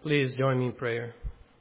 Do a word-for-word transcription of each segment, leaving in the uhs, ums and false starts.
Please join me in prayer.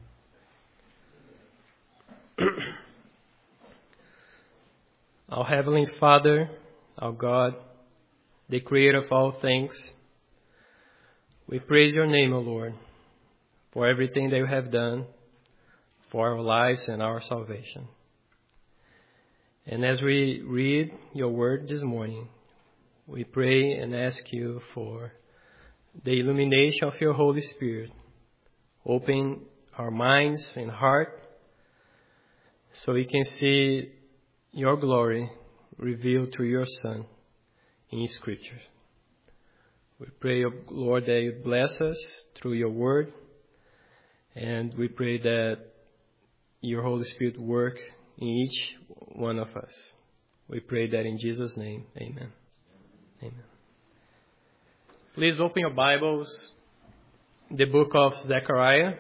Our Heavenly Father, our God, the Creator of all things, we praise your name, O Lord, for everything that you have done for our lives and our salvation. And as we read your word this morning, we pray and ask you for the illumination of your Holy Spirit. Open our minds and heart so we can see your glory revealed through your Son in Scripture. We pray, Lord, that you bless us through your word, and we pray that your Holy Spirit work in each one of us. We pray that in Jesus' name, amen. Amen. Please open your Bibles, the book of Zechariah.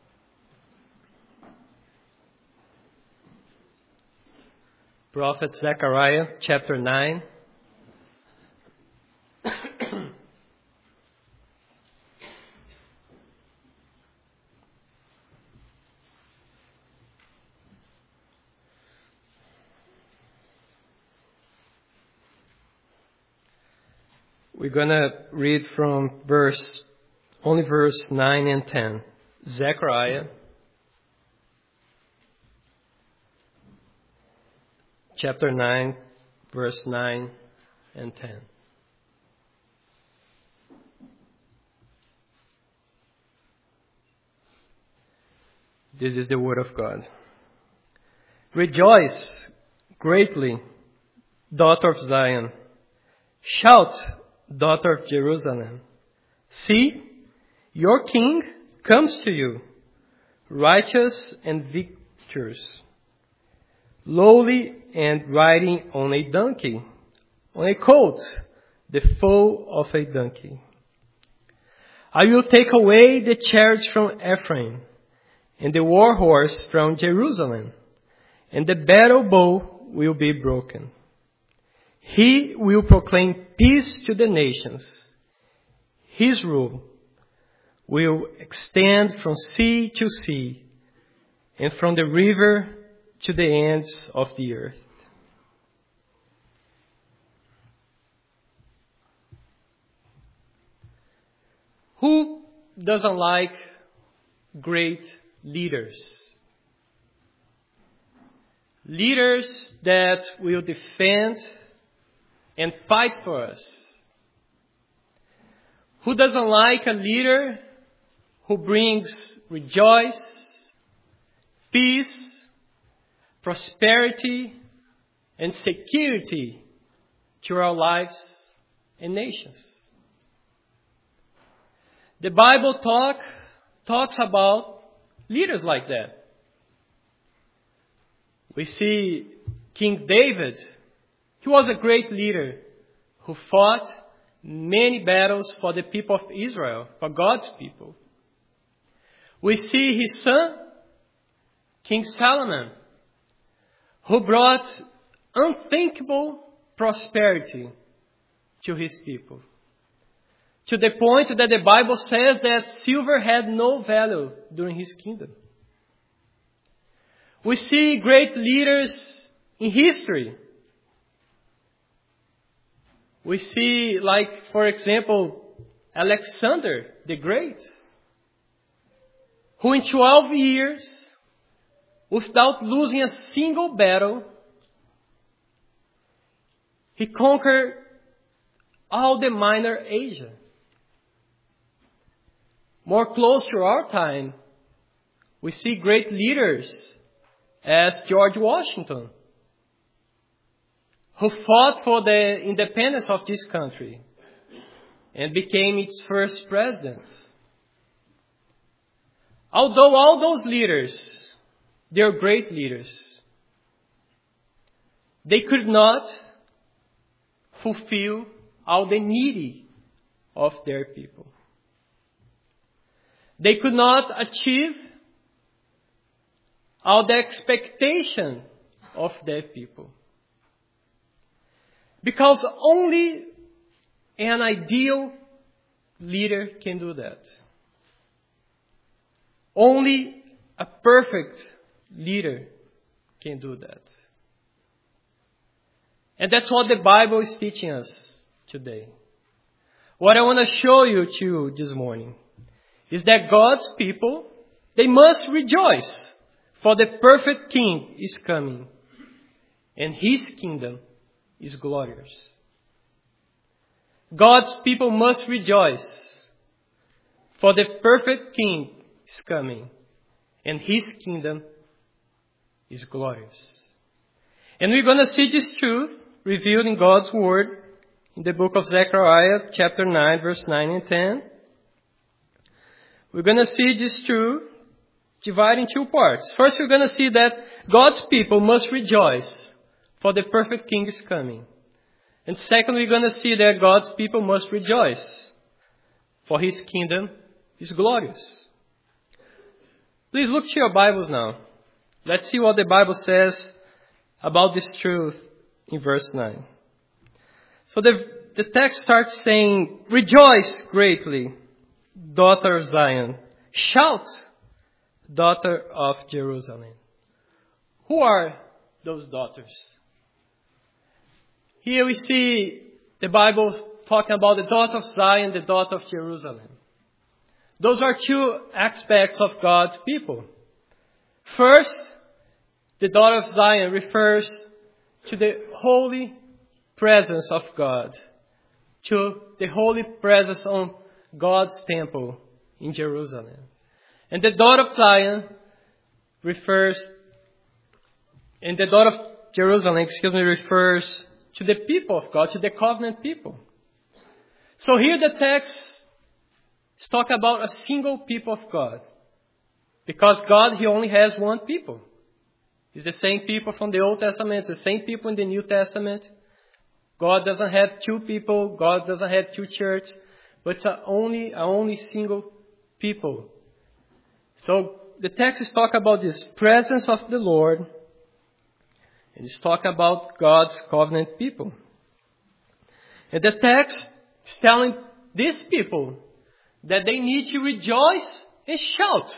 Prophet Zechariah, chapter nine. We're going to read from verse, only verse nine and ten. Zechariah, chapter nine, verse nine and ten. This is the word of God. Rejoice greatly, daughter of Zion. Shout, daughter of Jerusalem. See, your king comes to you, righteous and victorious, lowly and riding on a donkey, on a colt, the foal of a donkey. I will take away the chariots from Ephraim, and the war horse from Jerusalem, and the battle bow will be broken. He will proclaim peace to the nations. His rule will extend from sea to sea and from the river to the ends of the earth. Who doesn't like great leaders? Leaders that will defend and fight for us. Who doesn't like a leader who brings rejoice, peace, prosperity, and security to our lives and nations? The Bible talk talks about leaders like that. We see King David. He was a great leader who fought many battles for the people of Israel, for God's people. We see his son, King Solomon, who brought unthinkable prosperity to his people. To the point that the Bible says that silver had no value during his kingdom. We see great leaders in history. We see, like, for example, Alexander the Great, who in twelve years, without losing a single battle, he conquered all the Minor Asia. More close to our time, we see great leaders as George Washington, who fought for the independence of this country and became its first president. Although all those leaders, they are great leaders, they could not fulfill all the needy of their people. They could not achieve all the expectation of their people. Because only an ideal leader can do that. Only a perfect leader can do that. And that's what the Bible is teaching us today. What I want to show you to you this morning is that God's people, they must rejoice, for the perfect King is coming, and His kingdom is glorious. God's people must rejoice, for the perfect King is coming, and His kingdom is glorious. And we're going to see this truth revealed in God's Word in the book of Zechariah, chapter nine, verse nine and ten. We're going to see this truth divided in two parts. First, we're going to see that God's people must rejoice, for the perfect King is coming. And second, we're going to see that God's people must rejoice, for His kingdom is glorious. Please look to your Bibles now. Let's see what the Bible says about this truth in verse nine. So the, the text starts saying, "Rejoice greatly, daughter of Zion. Shout, daughter of Jerusalem." Who are those daughters? Here we see the Bible talking about the daughter of Zion, the daughter of Jerusalem. Those are two aspects of God's people. First, the daughter of Zion refers to the holy presence of God, to the holy presence on God's temple in Jerusalem. And the daughter of Zion refers, and the daughter of Jerusalem, excuse me, refers to the people of God, to the covenant people. So here the text is talking about a single people of God. Because God, He only has one people. It's the same people from the Old Testament, it's the same people in the New Testament. God doesn't have two people, God doesn't have two churches, but it's a only, a only single people. So the text is talking about this presence of the Lord, and it's talking about God's covenant people. And the text is telling these people that they need to rejoice and shout.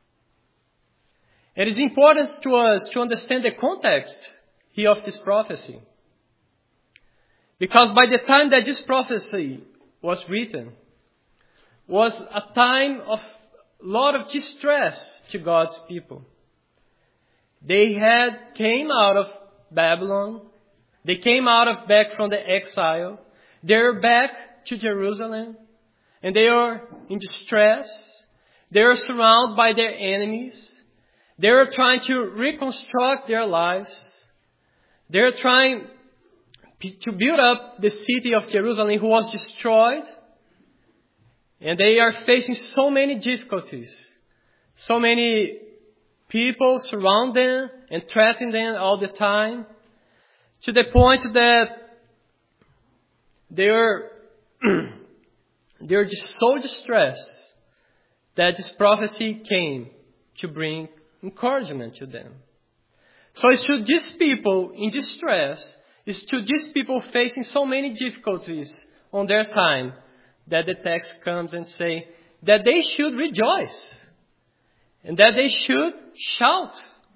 It is important to us to understand the context here of this prophecy. Because by the time that this prophecy was written, was a time of a lot of distress to God's people. They had came out of Babylon. They came out of back from the exile. They're back to Jerusalem. And they are in distress. They are surrounded by their enemies. They are trying to reconstruct their lives. They are trying to build up the city of Jerusalem, who was destroyed. And they are facing so many difficulties. So many people surround them and threaten them all the time. To the point that they are, they are just so distressed that this prophecy came to bring encouragement to them. So it's to these people in distress, it's to these people facing so many difficulties on their time, that the text comes and say that they should rejoice and that they should shout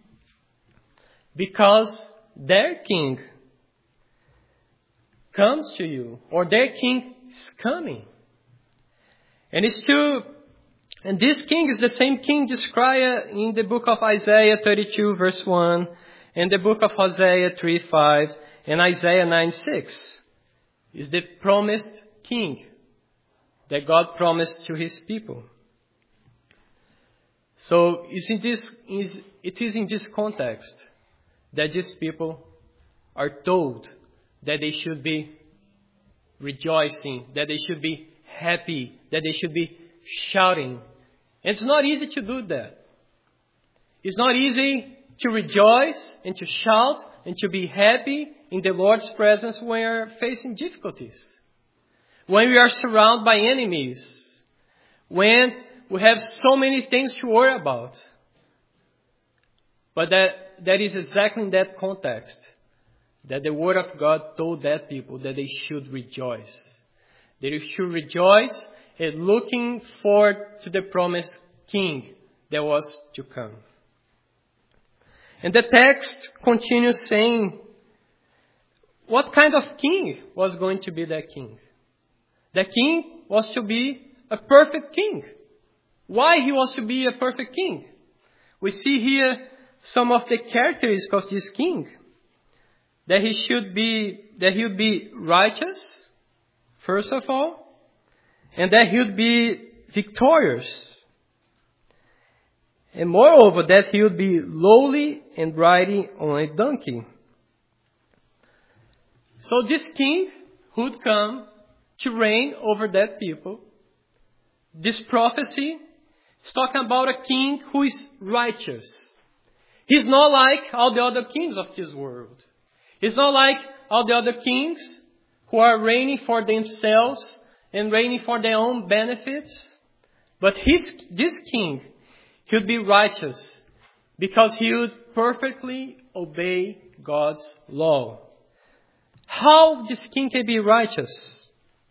because their king comes to you, or their king is coming. And it's to, and this king is the same king described in the book of Isaiah thirty-two verse one, and the book of Hosea three five, and Isaiah nine six. Is the promised king that God promised to His people. So it's in this, it is in this context that these people are told that they should be rejoicing, that they should be happy, that they should be shouting. And it's not easy to do that. It's not easy to rejoice and to shout and to be happy in the Lord's presence when we are facing difficulties. When we are surrounded by enemies. When we have so many things to worry about. But that, that is exactly in that context that the Word of God told that people that they should rejoice. They should rejoice and looking forward to the promised King that was to come. And the text continues saying, what kind of king was going to be that king? The king was to be a perfect king. Why he was to be a perfect king? We see here some of the characteristics of this king. That he should be, that he would be righteous, first of all, and that he would be victorious. And moreover, that he would be lowly and riding on a donkey. So this king would come to reign over that people. This prophecy is talking about a king who is righteous. He's not like all the other kings of this world. He's not like all the other kings who are reigning for themselves and reigning for their own benefits. But his, this king, he would be righteous because he would perfectly obey God's law. How this king can be righteous?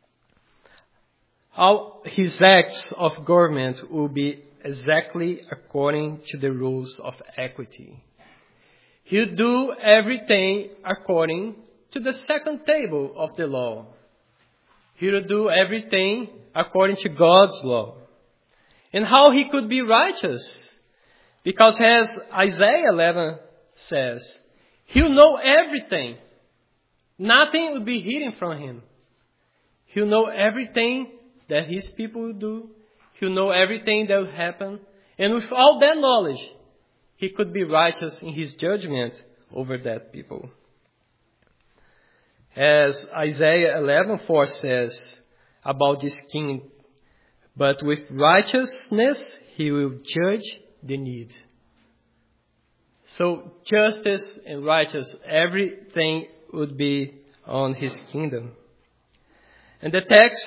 How his acts of government will be exactly according to the rules of equity. He'll do everything according to the second table of the law. He'll do everything according to God's law. And how he could be righteous? Because as Isaiah eleven says, he'll know everything. Nothing will be hidden from him. He'll know everything that his people will do. He'll know everything that will happen. And with all that knowledge, he could be righteous in his judgment over that people. As Isaiah eleven four says about this king, but with righteousness he will judge the need. So justice and righteousness, everything would be on his kingdom. And the text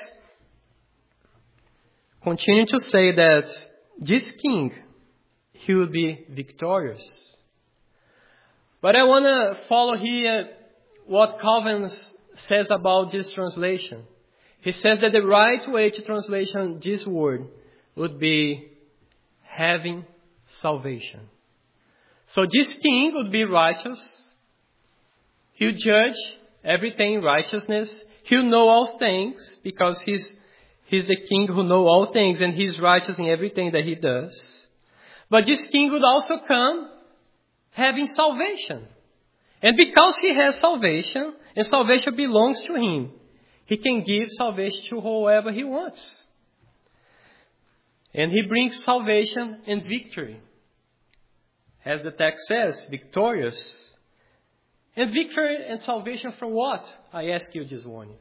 continues to say that this king, he will be victorious. But I want to follow here what Calvin says about this translation. He says that the right way to translation this word would be having salvation. So this king would be righteous. He'll judge everything in righteousness. He'll know all things because he's, he's the king who knows all things and he's righteous in everything that he does. But this king would also come having salvation. And because he has salvation, and salvation belongs to him, he can give salvation to whoever he wants. And he brings salvation and victory. As the text says, victorious. And victory and salvation from what? I ask you this morning.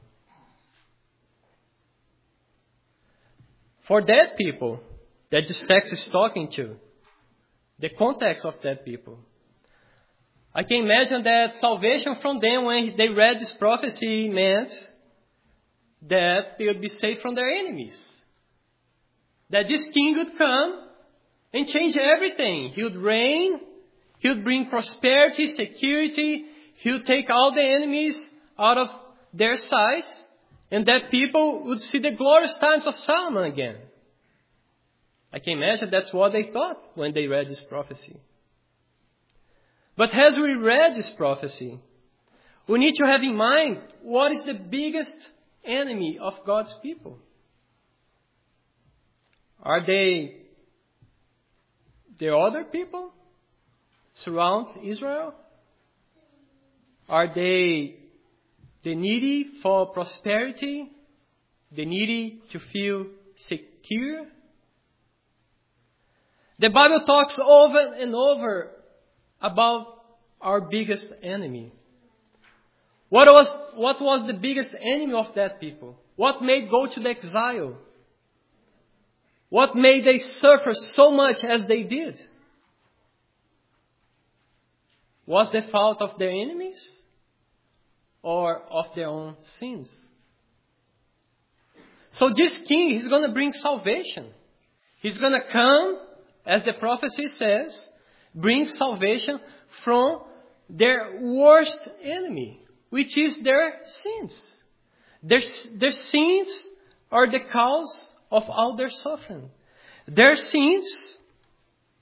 For that people that this text is talking to, the context of that people. I can imagine that salvation from them when they read this prophecy meant that they would be saved from their enemies. That this king would come and change everything. He would reign. He would bring prosperity, security. He would take all the enemies out of their sight. And that people would see the glorious times of Solomon again. I can imagine that's what they thought when they read this prophecy. But as we read this prophecy, we need to have in mind what is the biggest enemy of God's people. Are they the other people surround Israel? Are they the needy for prosperity? The needy to feel secure? The Bible talks over and over about our biggest enemy. What was, what was the biggest enemy of that people? What made go to the exile? What made they suffer so much as they did? Was the fault of their enemies or of their own sins? So this king, he's going to bring salvation. He's going to come, as the prophecy says, bring salvation from their worst enemy, which is their sins. Their, their sins are the cause of all their suffering. Their sins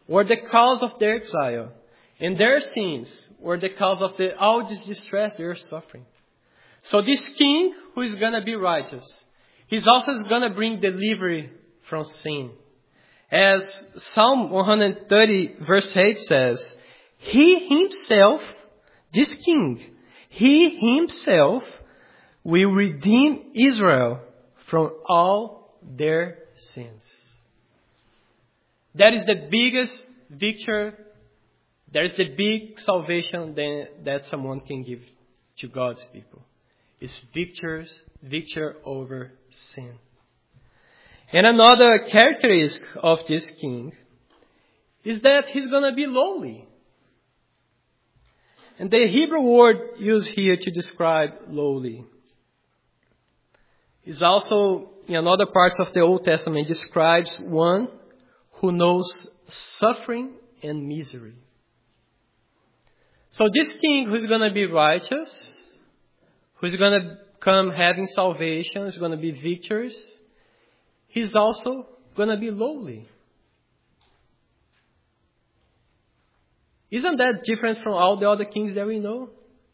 were the cause of their exile. And their sins were the cause of the, all this distress they are suffering. So this king who is going to be righteous, he's also going to bring delivery from sin. As Psalm one thirty verse eight says, he himself, this king, he himself will redeem Israel from all their sins. That is the biggest victory. That is the big salvation that, that someone can give to God's people. It's victors, victory over sin. And another characteristic of this king is that he's going to be lowly. And the Hebrew word used here to describe lowly is also in another parts of the Old Testament describes one who knows suffering and misery. So this king who's going to be righteous, who's going to come having salvation, is going to be victorious, he's also going to be lowly. Isn't that different from all the other kings that we know?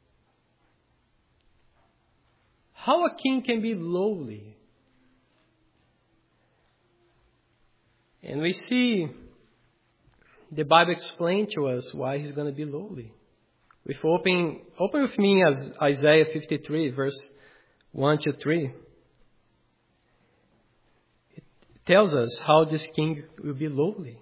How a king can be lowly? And we see the Bible explain to us why he's going to be lowly. If open, open with me as Isaiah fifty-three, verse one to three. It tells us how this king will be lowly.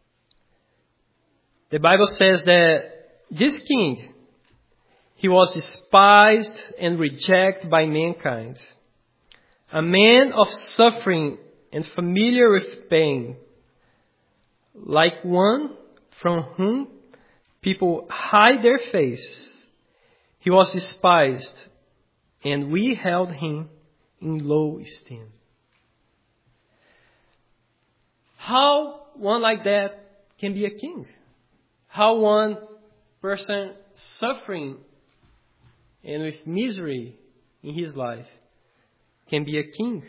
The Bible says that this king, he was despised and rejected by mankind. A man of suffering and familiar with pain, like one from whom people hide their face. He was despised, and we held him in low esteem. How one like that can be a king? How one person suffering and with misery in his life can be a king?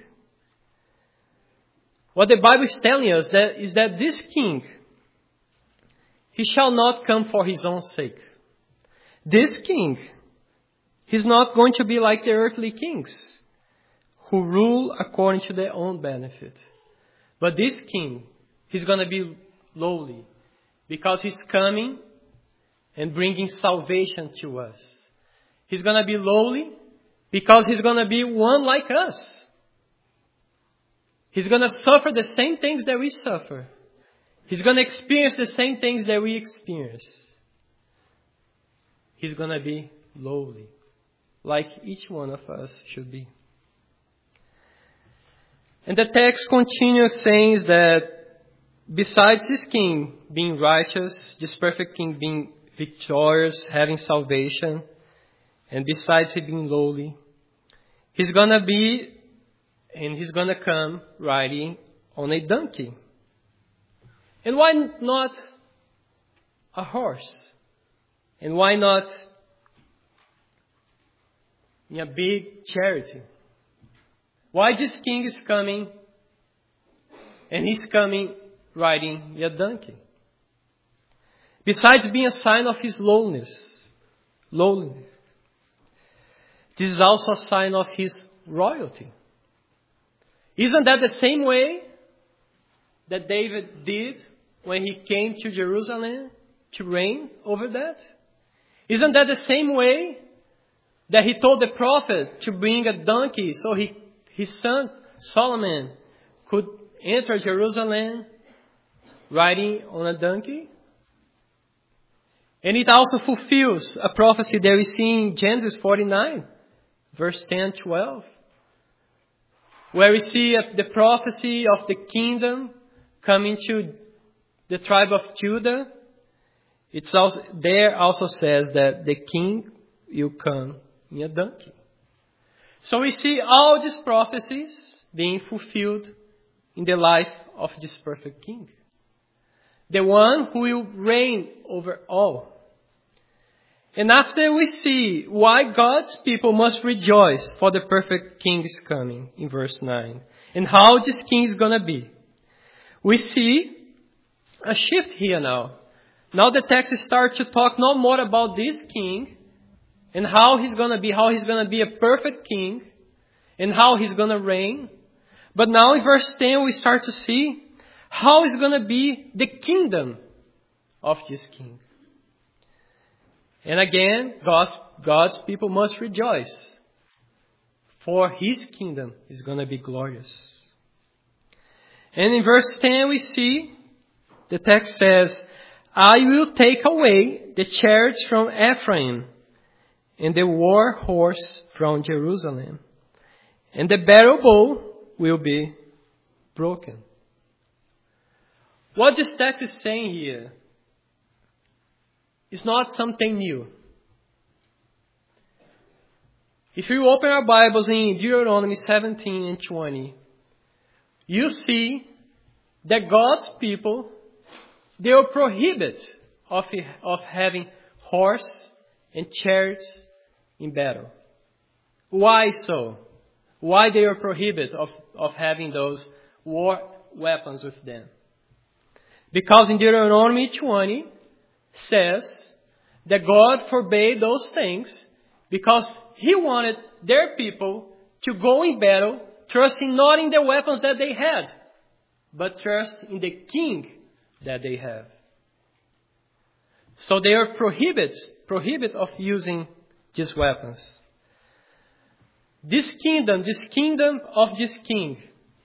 What the Bible is telling us that is that this king, he shall not come for his own sake. This king, he's not going to be like the earthly kings who rule according to their own benefit. But this king, he's going to be lowly because he's coming and bringing salvation to us. He's going to be lowly because he's going to be one like us. He's going to suffer the same things that we suffer. He's going to experience the same things that we experience. He's going to be lowly, like each one of us should be. And the text continues saying that besides this king being righteous, this perfect king being victorious, having salvation, and besides he being lowly, he's going to be, and he's going to come riding on a donkey. And why not a horse? And why not in a big chariot? Why this king is coming and he's coming riding a donkey? Besides being a sign of his lowness, lowliness, this is also a sign of his royalty. Isn't that the same way that David did when he came to Jerusalem to reign over that? Isn't that the same way that he told the prophet to bring a donkey so he, his son Solomon could enter Jerusalem riding on a donkey? And it also fulfills a prophecy that we see in Genesis forty-nine, verse ten to twelve, where we see the prophecy of the kingdom coming to the tribe of Judah. It's also, there also says that the king will come in a donkey. So we see all these prophecies being fulfilled in the life of this perfect king. The one who will reign over all. And after we see why God's people must rejoice for the perfect king is coming in verse nine. And how this king is going to be. We see a shift here now. Now the text starts to talk no more about this king and how he's going to be, how he's going to be a perfect king and how he's going to reign. But now in verse ten we start to see how is going to be the kingdom of this king. And again, God's, God's people must rejoice, for his kingdom is going to be glorious. And in verse ten we see, the text says, I will take away the chariots from Ephraim and the war horse from Jerusalem, and the battle bow will be broken. What this text is saying here is not something new. If you open our Bibles in Deuteronomy seventeen and twenty, you see that God's people, they are prohibited of, of having horse and chariots in battle. Why so? Why they are prohibited of, of having those war weapons with them? Because in Deuteronomy twenty says that God forbade those things because he wanted their people to go in battle trusting not in the weapons that they had, but trust in the king that they have. So they are prohibited, prohibited of using these weapons. This kingdom, this kingdom of this king,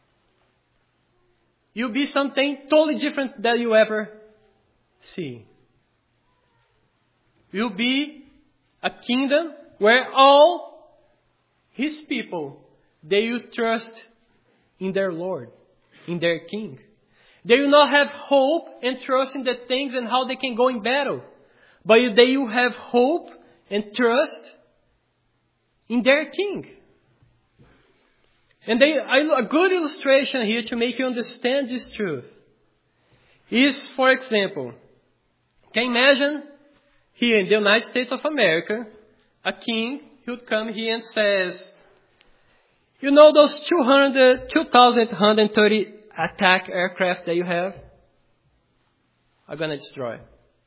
will be something totally different that you ever see. Will be a kingdom where all his people, they will trust in their Lord, in their king. They will not have hope and trust in the things and how they can go in battle, but they will have hope and trust in their king. And they, a good illustration here to make you understand this truth is, for example, can you imagine here in the United States of America, a king who would come here and says, you know those two hundred, two thousand one hundred thirty attack aircraft that you have? I'm going to destroy.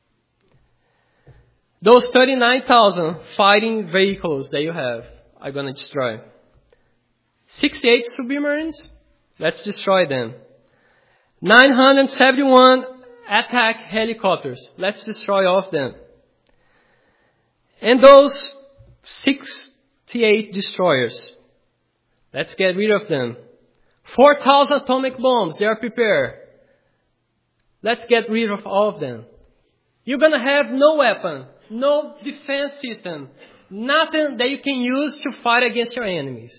Those thirty-nine thousand fighting vehicles that you have, I'm going to destroy. sixty-eight submarines, let's destroy them. nine hundred seventy-one attack helicopters, let's destroy all of them. And those sixty-eight destroyers, let's get rid of them. four thousand atomic bombs, they are prepared. Let's get rid of all of them. You're going to have no weapon, no defense system, nothing that you can use to fight against your enemies.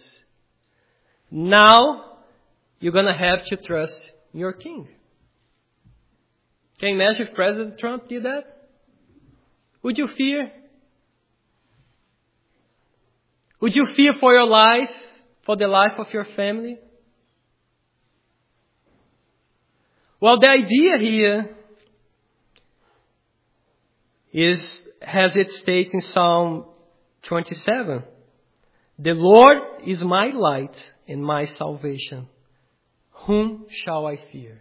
Now, you're going to have to trust your king. Can you imagine if President Trump did that? Would you fear? Would you fear for your life, for the life of your family? Well, the idea here is, has its state in Psalm twenty-seven. The Lord is my light and my salvation. Whom shall I fear?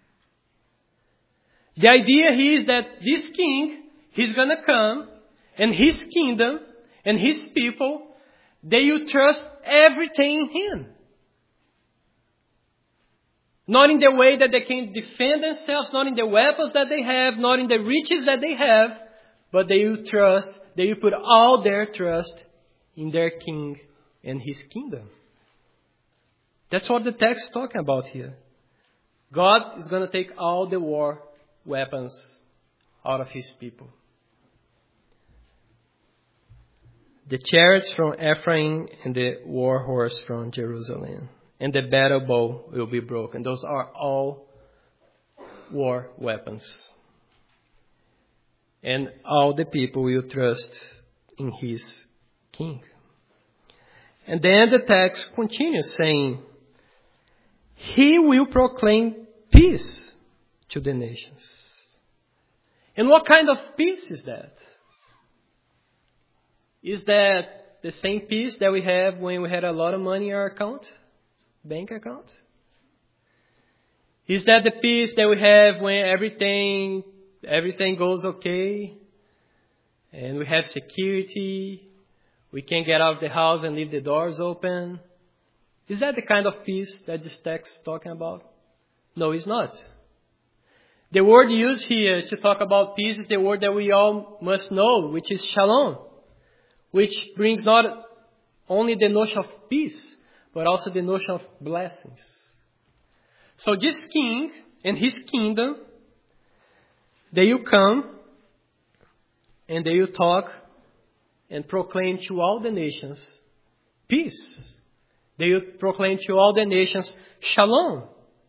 The idea here is that this king, he's going to come, and his kingdom and his people, they will trust everything in him. Not in the way that they can defend themselves, not in the weapons that they have, not in the riches that they have, but they will trust, they will put all their trust in their king and his kingdom. That's what the text is talking about here. God is going to take all the war weapons out of his people. The chariots from Ephraim and the war horse from Jerusalem. And the battle bow will be broken. Those are all war weapons. And all the people will trust in his king. And then the text continues saying, he will proclaim peace to the nations. And what kind of peace is that? Is that the same peace that we have when we had a lot of money in our account? Bank account? Is that the peace that we have when everything, everything goes okay? And we have security. We can get out of the house and leave the doors open. Is that the kind of peace that this text is talking about? No, it's not. The word used here to talk about peace is the word that we all must know, which is shalom, which brings not only the notion of peace, but also the notion of blessings. So this king and his kingdom, they will come and they will talk and proclaim to all the nations peace. They will proclaim to all the nations shalom.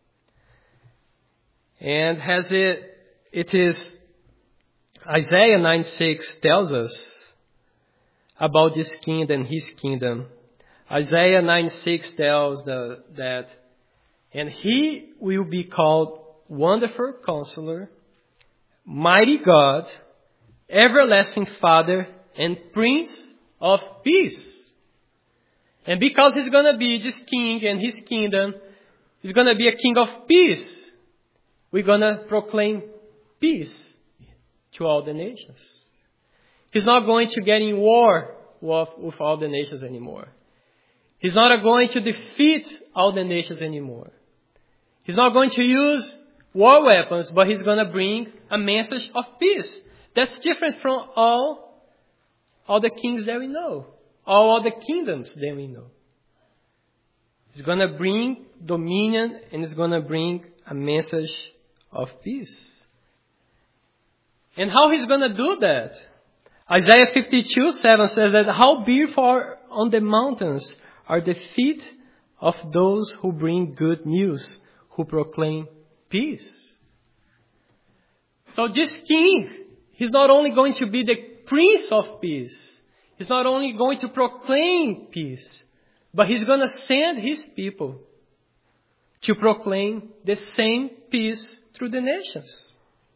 And as it, it is, Isaiah nine six tells us about this king and his kingdom. Isaiah nine six tells the, that, and he will be called Wonderful Counselor, Mighty God, Everlasting Father, and Prince of Peace. And because he's going to be this king and his kingdom, he's going to be a king of peace. We're going to proclaim peace to all the nations. He's not going to get in war with, with all the nations anymore. He's not going to defeat all the nations anymore. He's not going to use war weapons, but he's going to bring a message of peace. That's different from all, all the kings that we know, all other kingdoms that we know. He's going to bring dominion and he's going to bring a message of peace. And how he's going to do that? Isaiah fifty-two seven says that how beautiful on the mountains are the feet of those who bring good news, who proclaim peace. So this king, he's not only going to be the Prince of Peace, he's not only going to proclaim peace, but he's going to send his people to proclaim the same peace through the nations.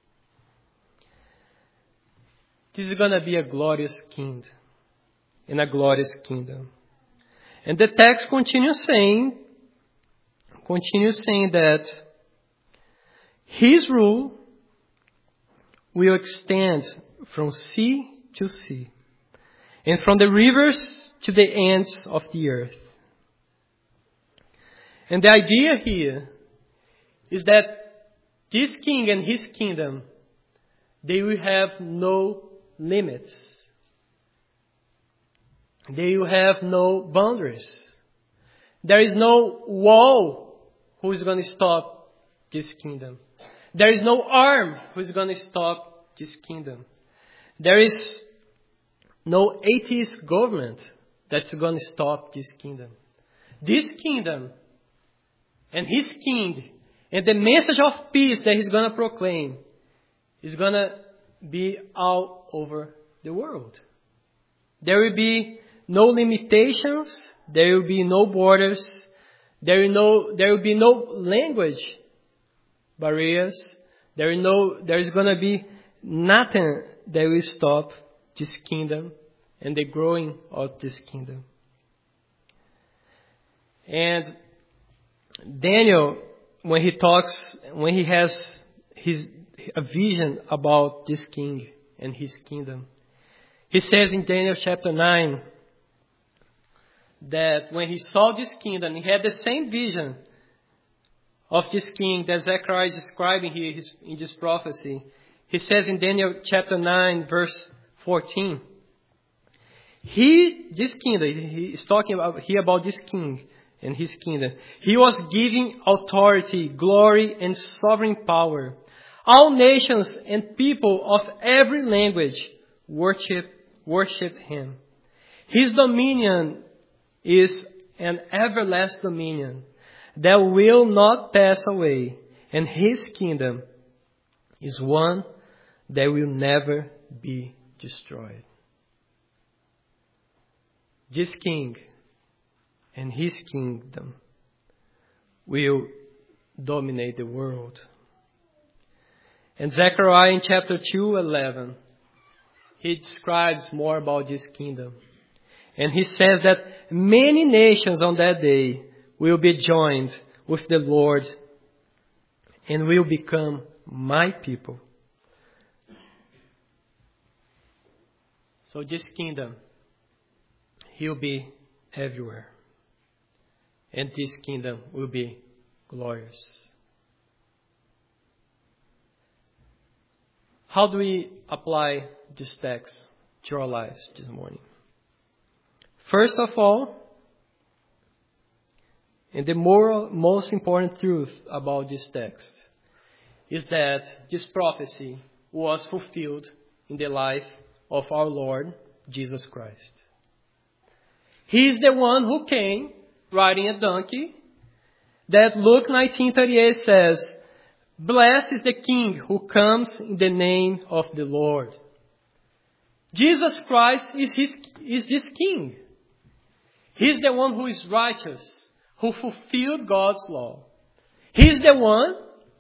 This is going to be a glorious king and a glorious kingdom. And the text continues saying, continues saying that his rule will extend from sea to sea and from the rivers to the ends of the earth. And the idea here is that this king and his kingdom, they will have no limits. They will have no boundaries. There is no wall who is going to stop this kingdom. There is no arm who is going to stop this kingdom. There is no atheist government that's going to stop this kingdom. This kingdom and his king and the message of peace that he's going to proclaim is going to be all over the world. There will be no limitations. There will be no borders. There will no, there will be no language barriers. There is no, there is going to be nothing that will stop this kingdom and the growing of this kingdom. And Daniel, when he talks, when he has his a vision about this king and his kingdom, he says in Daniel chapter nine that when he saw this kingdom, he had the same vision of this king that Zechariah is describing here in this prophecy. He says in Daniel chapter nine, verse fourteen, he, this kingdom, he is talking about here about this king and his kingdom. He was giving authority, glory, and sovereign power. All nations and people of every language worship, worshiped him. His dominion is an everlasting dominion that will not pass away, and his kingdom is one that will never be destroyed. This king and his kingdom will dominate the world. And Zechariah in chapter two eleven, he describes more about this kingdom. And he says that many nations on that day will be joined with the Lord and will become my people. So this kingdom, He'll be everywhere. And this kingdom will be glorious. How do we apply this text to our lives this morning? First of all, and the moral, most important truth about this text is that this prophecy was fulfilled in the life of our Lord Jesus Christ. He is the one who came riding a donkey, that Luke nineteen thirty-eight says, "Blessed is the King who comes in the name of the Lord." Jesus Christ is, his, is this King. He's the one who is righteous, who fulfilled God's law. He's the one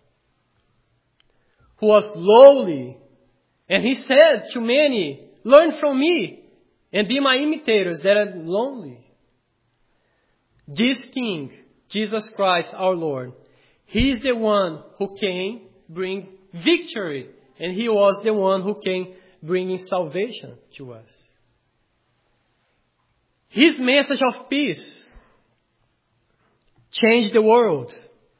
who was lowly, and He said to many, "Learn from me and be my imitators that are lonely." This King, Jesus Christ our Lord, He is the one who came bring victory, and He was the one who came bringing salvation to us. His message of peace changed the world.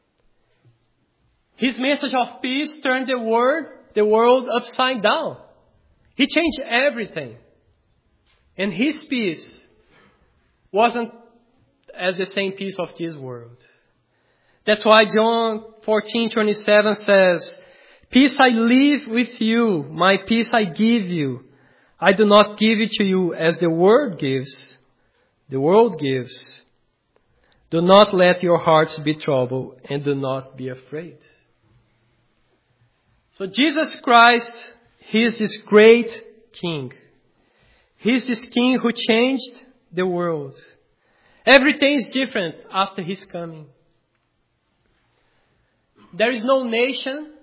His message of peace turned the world, the world upside down. He changed everything. And His peace wasn't as the same peace of this world. That's why John fourteen twenty-seven says, "Peace I leave with you, my peace I give you. I do not give it to you as the world gives. The world gives. Do not let your hearts be troubled, and do not be afraid." So Jesus Christ, He is this great King. He is this King who changed the world. Everything is different after His coming. There is no nation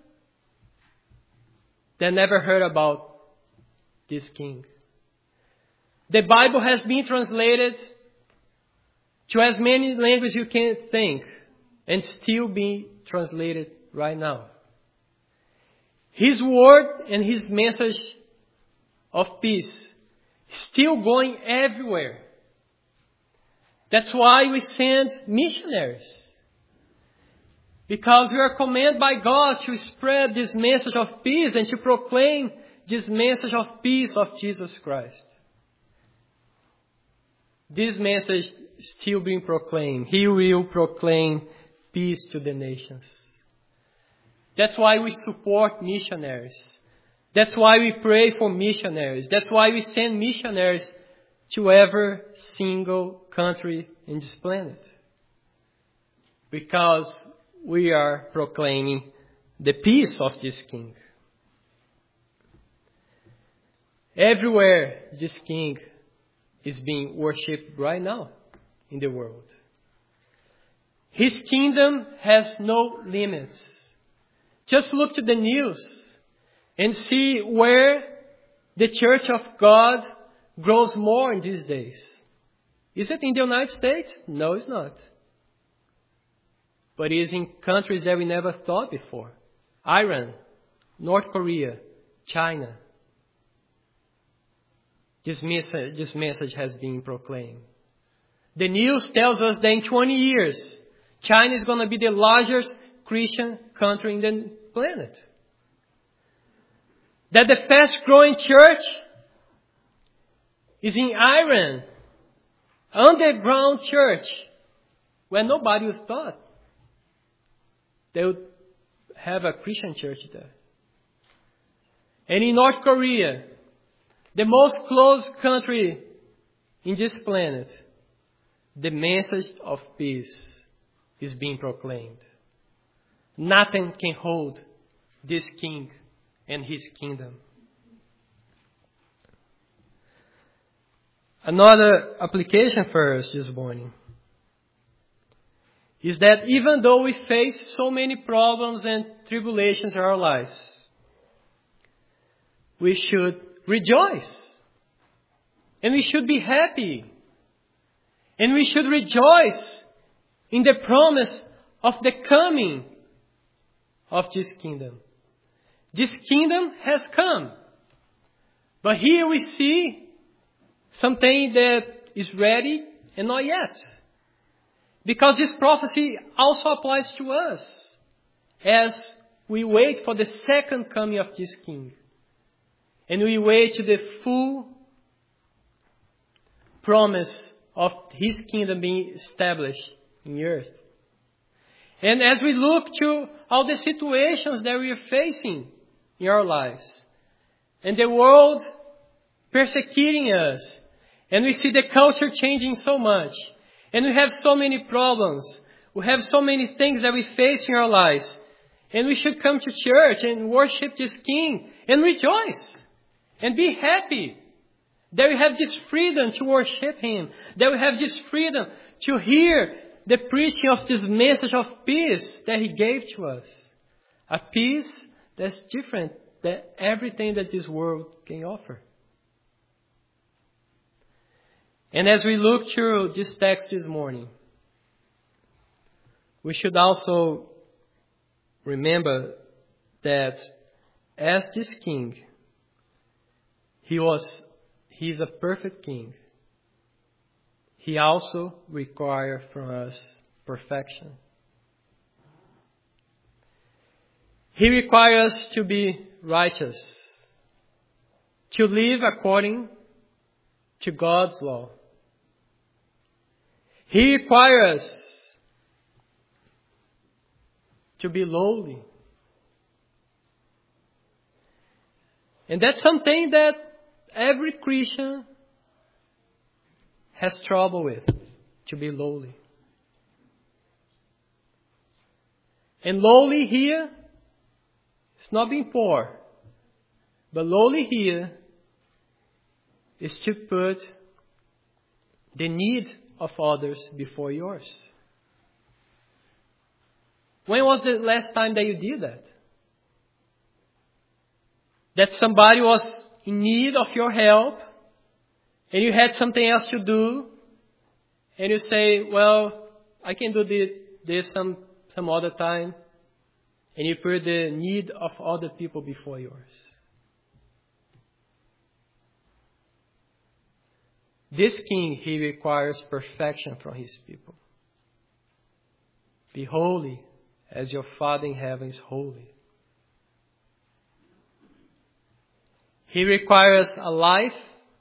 that never heard about this King. The Bible has been translated to as many languages you can think, and still being translated right now. His word and His message of peace is still going everywhere. That's why we send missionaries. Because we are commanded by God to spread this message of peace and to proclaim this message of peace of Jesus Christ. This message is still being proclaimed. He will proclaim peace to the nations. That's why we support missionaries. That's why we pray for missionaries. That's why we send missionaries to every single country in this planet. Because we are proclaiming the peace of this King. Everywhere this King is being worshipped right now in the world. His kingdom has no limits. Just look to the news and see where the Church of God grows more in these days. Is it in the United States? No, it's not. But it is in countries that we never thought before. Iran, North Korea, China. This message, this message has been proclaimed. The news tells us that in twenty years, China is going to be the largest Christian country in the planet. That the fast growing church is in Iran, underground church, where nobody would thought they would have a Christian church there. And in North Korea, the most closed country in this planet, the message of peace is being proclaimed. Nothing can hold this King and His kingdom. Another application for us this morning is that even though we face so many problems and tribulations in our lives, we should rejoice. And we should be happy. And we should rejoice in the promise of the coming of this kingdom. This kingdom has come. But here we see something that is ready and not yet. Because this prophecy also applies to us as we wait for the second coming of this king. And we wait to the full promise of his kingdom being established in the earth. And as we look to all the situations that we are facing in our lives, and the world persecuting us, and we see the culture changing so much, and we have so many problems, we have so many things that we face in our lives, and we should come to church and worship this King and rejoice and be happy that we have this freedom to worship Him, that we have this freedom to hear the preaching of this message of peace that He gave to us. A peace that's different than everything that this world can offer. And as we look through this text this morning, we should also remember that as this king, he was, he is a perfect king. He also requires from us perfection. He requires us to be righteous, to live according to God's law. He requires us to be lowly. And that's something that every Christian has trouble with, to be lowly. And lowly here is not being poor, but lowly here is to put the need of others before yours. When was the last time that you did that? That somebody was in need of your help, and you had something else to do, and you say, well, I can do this, this some, some other time, and you put the need of other people before yours. This king, he requires perfection from his people. Be holy as your Father in heaven is holy. He requires a life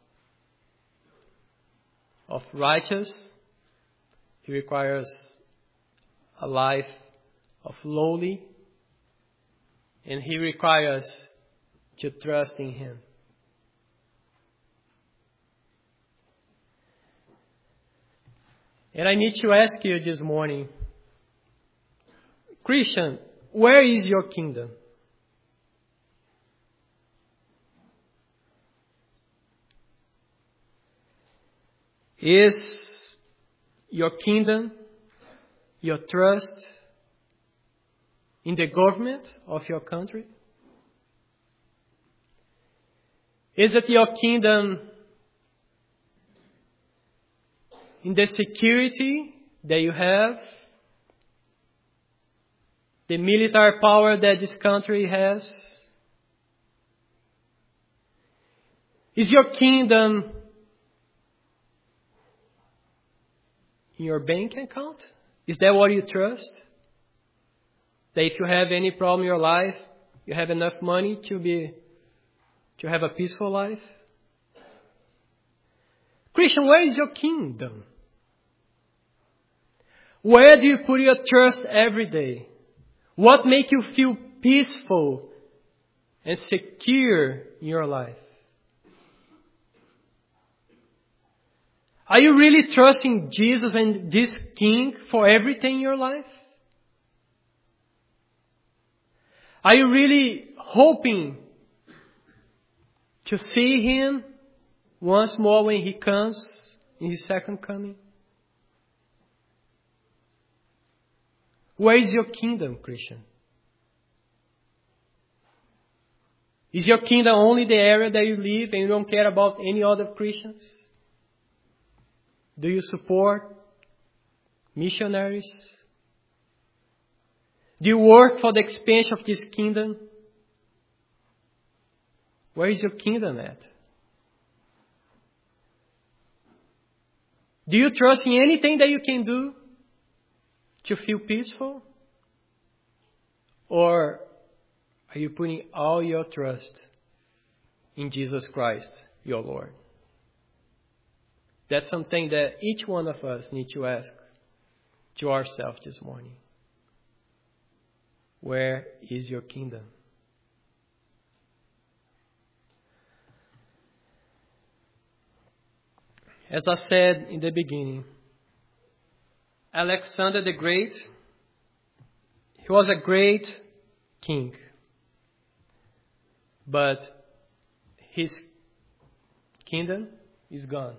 of righteous. He requires a life of lowly. And he requires to trust in Him. And I need to ask you this morning, Christian, where is your kingdom? Is your kingdom, your trust in the government of your country? Is it your kingdom in the security that you have? The military power that this country has? Is your kingdom in your bank account? Is that what you trust? That if you have any problem in your life, you have enough money to be, to have a peaceful life? Christian, where is your kingdom? Where do you put your trust every day? What makes you feel peaceful and secure in your life? Are you really trusting Jesus and this King for everything in your life? Are you really hoping to see Him once more when He comes in His second coming? Where is your kingdom, Christian? Is your kingdom only the area that you live and you don't care about any other Christians? Do you support missionaries? Do you work for the expansion of this kingdom? Where is your kingdom at? Do you trust in anything that you can do to feel peaceful? Or are you putting all your trust in Jesus Christ, your Lord? That's something that each one of us need to ask to ourselves this morning. Where is your kingdom? As I said in the beginning, Alexander the Great, he was a great king. But his kingdom is gone.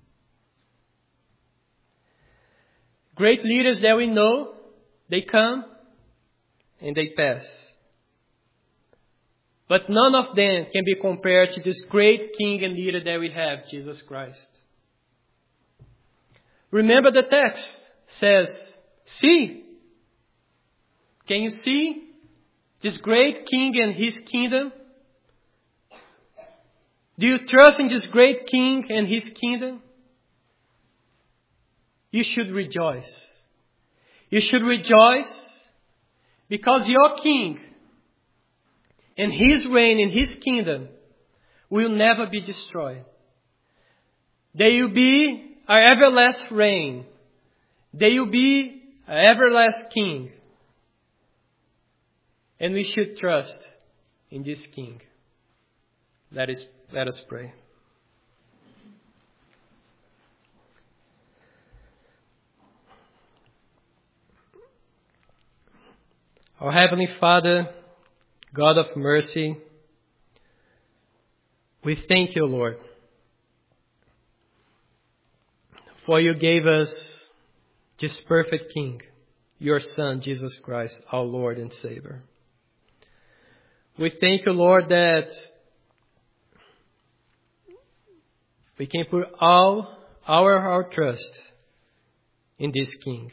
Great leaders that we know, they come and they pass. But none of them can be compared to this great king and leader that we have, Jesus Christ. Remember the text says, see, can you see this great king and his kingdom? Do you trust in this great king and his kingdom? You should rejoice. You should rejoice because your king and his reign and his kingdom will never be destroyed. They will be our everlasting reign. They will be our everlasting king. And we should trust in this king. Let us, let us pray. Our Heavenly Father, God of mercy, we thank you, Lord, for you gave us this perfect King, your Son, Jesus Christ, our Lord and Savior. We thank you, Lord, that we can put all our, our trust in this King.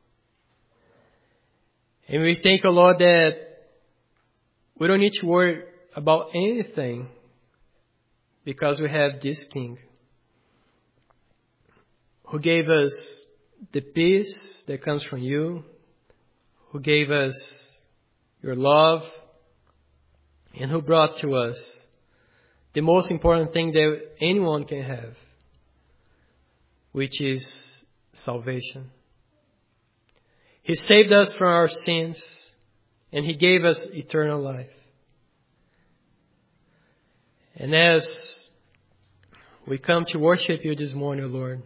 And we thank you, Lord, that we don't need to worry about anything because we have this King who gave us the peace that comes from you, who gave us your love, and who brought to us the most important thing that anyone can have, which is salvation. He saved us from our sins, and He gave us eternal life. And as we come to worship you this morning, Lord,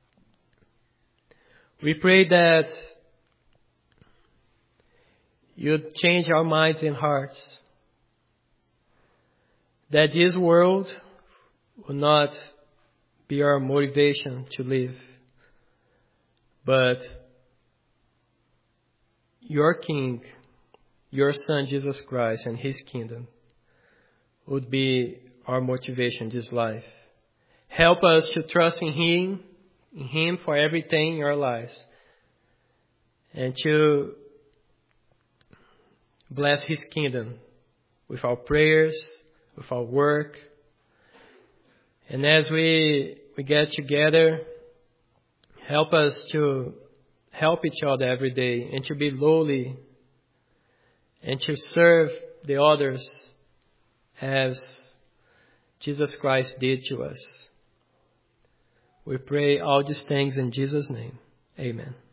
we pray that you'd change our minds and hearts, that this world will not be our motivation to live, but your King, your Son, Jesus Christ, and His kingdom would be our motivation this life. Help us to trust in Him, in Him for everything in our lives, and to bless His kingdom with our prayers, with our work. And as we, we get together, help us to help each other every day and to be lowly and to serve the others as Jesus Christ did to us. We pray all these things in Jesus' name. Amen.